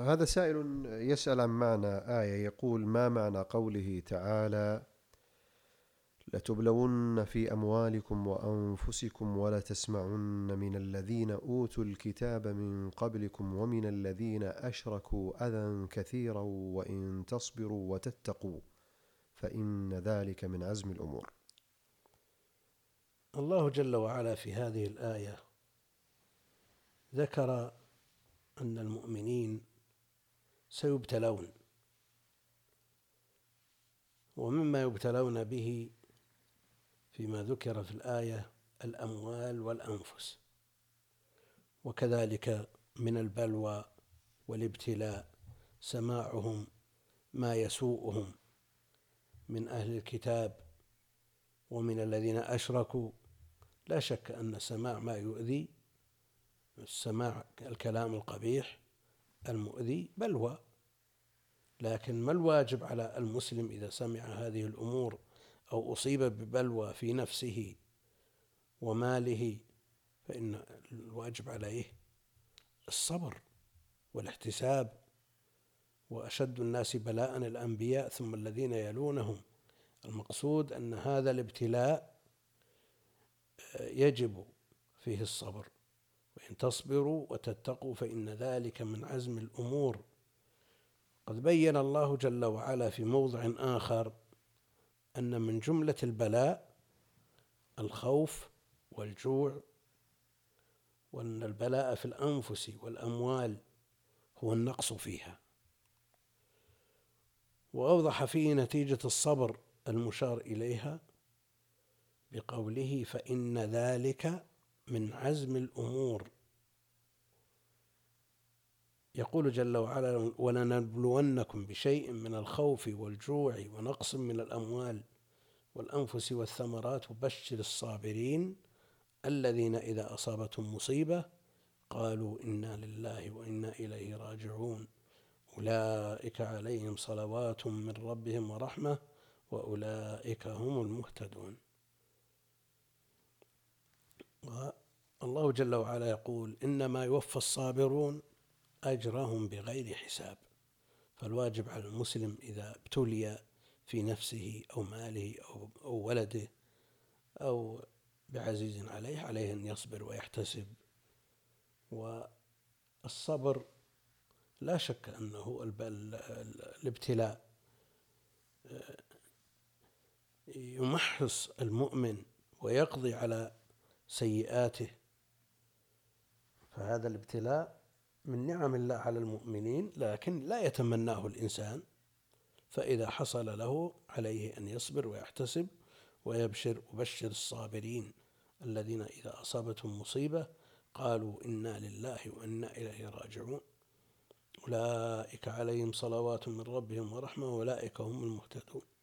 هذا سائل يسأل عن معنى آية، يقول: ما معنى قوله تعالى: لتبلون في أموالكم وأنفسكم ولتسمعن من الذين أوتوا الكتاب من قبلكم ومن الذين أشركوا أذى كثيرا وإن تصبروا وتتقوا فإن ذلك من عزم الأمور. الله جل وعلا في هذه الآية ذكر أن المؤمنين سيبتلون، ومما يبتلون به فيما ذكر في الآية الأموال والأنفس، وكذلك من البلوى والابتلاء سماعهم ما يسوءهم من أهل الكتاب ومن الذين أشركوا. لا شك أن سماع ما يؤذي، السماع الكلام القبيح المؤذي بلوى، لكن ما الواجب على المسلم إذا سمع هذه الأمور أو أصيب ببلوى في نفسه وماله؟ فإن الواجب عليه الصبر والاحتساب، وأشد الناس بلاء الأنبياء ثم الذين يلونهم. المقصود أن هذا الابتلاء يجب فيه الصبر، وإن تصبروا وتتقوا فإن ذلك من عزم الأمور. قد بين الله جل وعلا في موضع آخر أن من جملة البلاء الخوف والجوع، وأن البلاء في الأنفس والأموال هو النقص فيها، وأوضح فيه نتيجة الصبر المشار إليها بقوله: فإن ذلك من عزم الأمور. يقول جل وعلا: ولنبلونكم بشيء من الخوف والجوع ونقص من الأموال والأنفس والثمرات وبشر الصابرين الذين إذا أصابتهم مصيبة قالوا إنا لله وإنا إليه راجعون أولئك عليهم صلوات من ربهم ورحمة وأولئك هم المهتدون. والله جل وعلا يقول: إنما يوفى الصابرون أجرهم بغير حساب. فالواجب على المسلم إذا ابتلي في نفسه أو ماله أو ولده أو بعزيز عليه أن يصبر ويحتسب. والصبر لا شك أنه الابتلاء يمحص المؤمن ويقضي على سيئاته، فهذا الابتلاء من نعم الله على المؤمنين، لكن لا يتمناه الإنسان. فإذا حصل له عليه أن يصبر ويحتسب وبشر الصابرين الذين إذا أصابتهم مصيبة قالوا إنا لله وإنا إليه راجعون أولئك عليهم صلوات من ربهم ورحمة وأولئك هم المهتدون.